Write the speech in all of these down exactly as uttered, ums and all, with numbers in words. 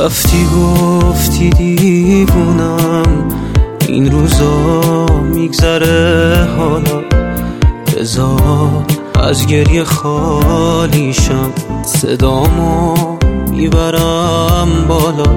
رفتی گفتی دیوونم، این روزا میگذره حالا، بذار از گریه خالیشم، صدامو میبرم بالا،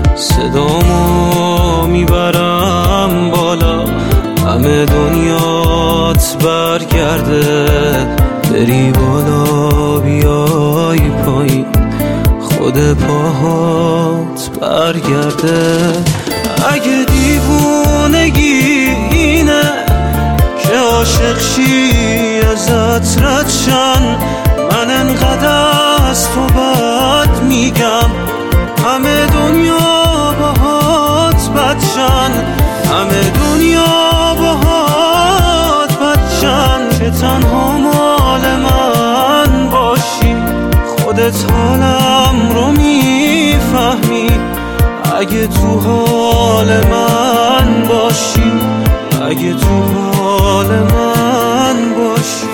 صدامو میبرم بالا، همه دنیات برگرده، بری بالا بیای پایین، خود پاهات برگرده. اگه دیوونگی اینه که عاشق شی ازت رد شن، من انقدر از تو بد میگم، همه دنیا باهات بدشن، همه دنیا باهات بدشن، که تنها مال من باشی، خودت حالم رو میفهمی، اگه تو حال من باشی، اگه تو حال من باشی.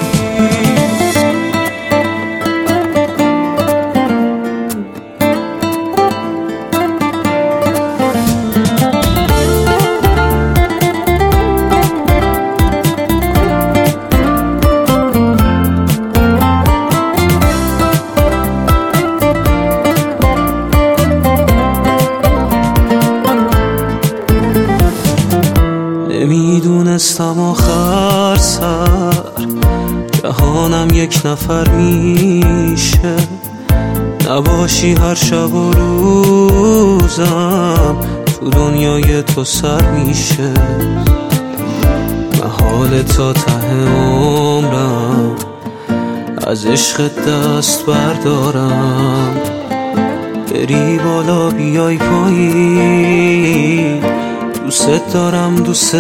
نمیدونستم آخر سر جهانم یک نفر میشه، نباشی هر شب و روزم تو دنیای تو سر میشه، محال تا ته عمرم از عشق دست بردارم، بری بالا بیای پایین، دوست دارم دوست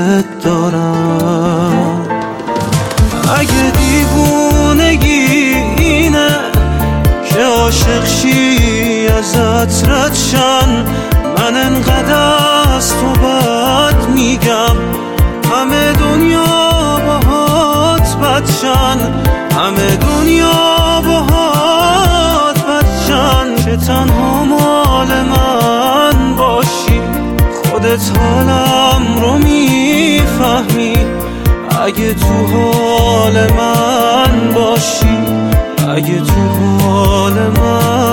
دارم. اگه دیوونگی اینه که عاشق شی ازت رد شن، من انقدر از تو بد میگم، همه دنیا باهات بدشن، همه دنیا باهات بدشن، که تنها مال من باشی، خودت حالم رو میفهمی، اگه تو حال من باشی، اگه تو حال من